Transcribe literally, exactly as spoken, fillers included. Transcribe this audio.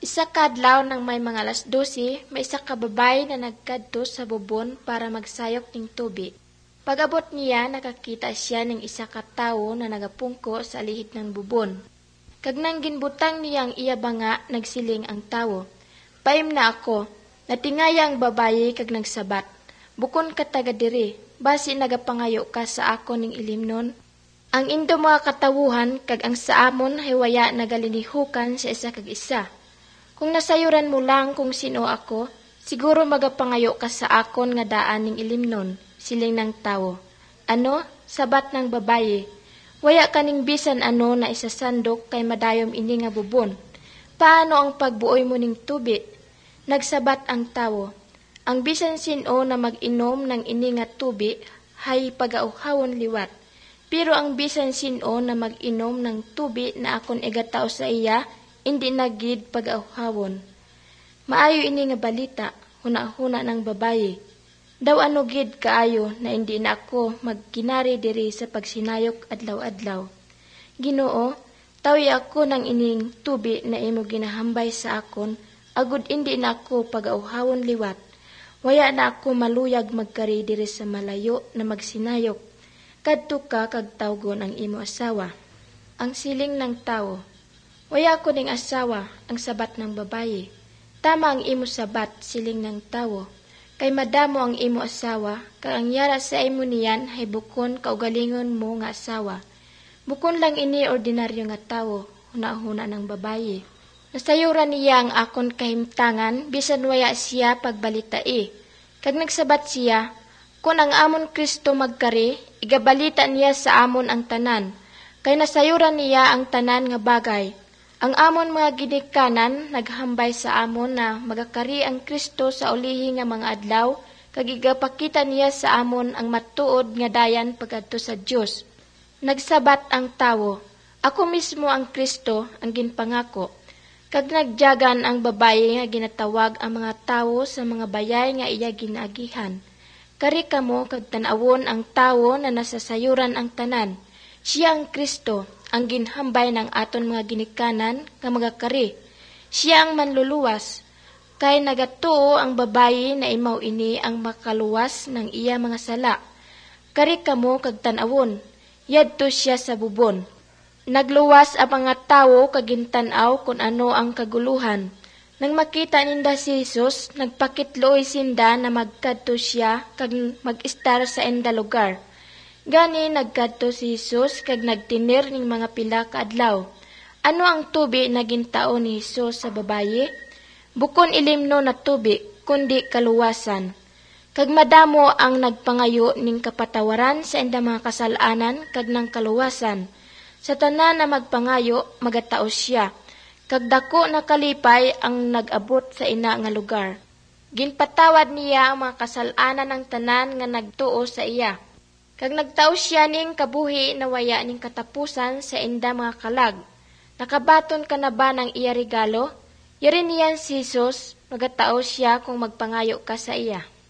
Isa kadlaw nang may mga alas dose, may isa ka babae na nagkadto sa bubon para magsayok ning tubi. Pag-abot niya, nakakita siya ng isa ka tawo na nagapungko sa lihid ng bubon. Kag nang ginbutang niya ang iya banga, nagsiling ang tawo. Paim na ako, natingaya ang babaye kag nagsabat. Bukon ka taga diri, basi nagapangayo ka sa ako ning ilimnon. Ang indo mga katawuhan kag ang saamon hiwaya nagalinihukan sa isa kag isa. Kung nasayuran mo lang kung sino ako, siguro magapangayo ka sa akon nga daan ning ilimnon, siling ng tawo. Ano? Sabat ng babaye. Waya kaning bisan ano na isasandok kay madayom ini nga bubon. Paano ang pagbuoy mo ning tubi? Nagsabat ang tawo. Ang bisan sino na mag-inom ng ini nga tubi, hay pagauhawon liwat. Pero ang bisan sino na mag-inom ng tubi na akon igatao sa iya, hindi nagid pag-auhawon. Maayo ini nga balita, huna-huna ng babaye. Daw ano gid kaayo na hindi na ako magkinari diri sa pagsinayok adlaw-adlaw. Ginoo, tawi ako ng ining tubi na imo ginahambay sa akon, agud hindi na ako pag-auhawon liwat. Waya na ako maluyag magkari diri sa malayo na magsinayok. Kadto ka kag tawgon ang imo asawa. Ang siling ng tawo. Waya ko ning asawa, ang sabat ng babaye. Tama ang imo sabat, siling ng tawo. Kay madamo ang imo asawa, kag ang yara sa imo niyan hay bukon kaugalingon mo nga asawa. Bukon lang ini ordinaryo nga tawo, huna-huna ng babaye. Nasayuran niya ang akon kahimtangan, bisan waya siya pagbalitai. Kag nagsabat siya, kung ang amon Kristo magkari, igabalita niya sa amon ang tanan. Kay nasayuran niya ang tanan nga bagay. Ang amon mga ginikanan naghambay sa amon na magakari ang Kristo sa ulihi nga mga adlaw, kag igapakita niya sa amon ang matuod nga dayan pagadto sa Dios. Nagsabat ang tawo, ako mismo ang Kristo, ang ginpangako. Kag nagjagan ang babaye nga ginatawag ang mga tawo sa mga bayay nga iya ginaagihan. Kari kamo kag tan-awon ang tawo na nasasayuran ang tanan. Siya ang Kristo, ang ginhambay ng aton mga ginikanan nga magakari. Siya ang manluluwas, kay nagatuo ang babayi na imaw ini ang makaluwas ng iya mga sala. Kari kamo kag tan-awon, yadto siya sa bubon. Nagluwas ang mga tawo kag gintan-aw kung ano ang kaguluhan. Nang makita ninda si Jesus, nagpakitloy sinda na magkadto siya kag mag-istar sa enda lugar. Gani nagkadto si Jesus kag nagtinir ning mga pila ka adlaw. Ano ang tubi na gintao ni Jesus sa babaye? Bukon ilimno na tubi, kundi kaluwasan. Kag madamo ang nagpangayo ning kapatawaran sa enda mga kasalanan kag nang kaluwasan. Sa tanan na magpangayo, magatao siya. Kag dako na kalipay ang nag-abot sa ina nga lugar. Ginpatawad niya ang mga kasalanan ng tanan nga nagtuo sa iya. Kag nagtao siya ning kabuhi na waya ning katapusan sa enda mga kalag. Nakabaton ka na ba ng iya regalo? Yari niyan si Jesus, magatao siya kung magpangayo ka sa iya.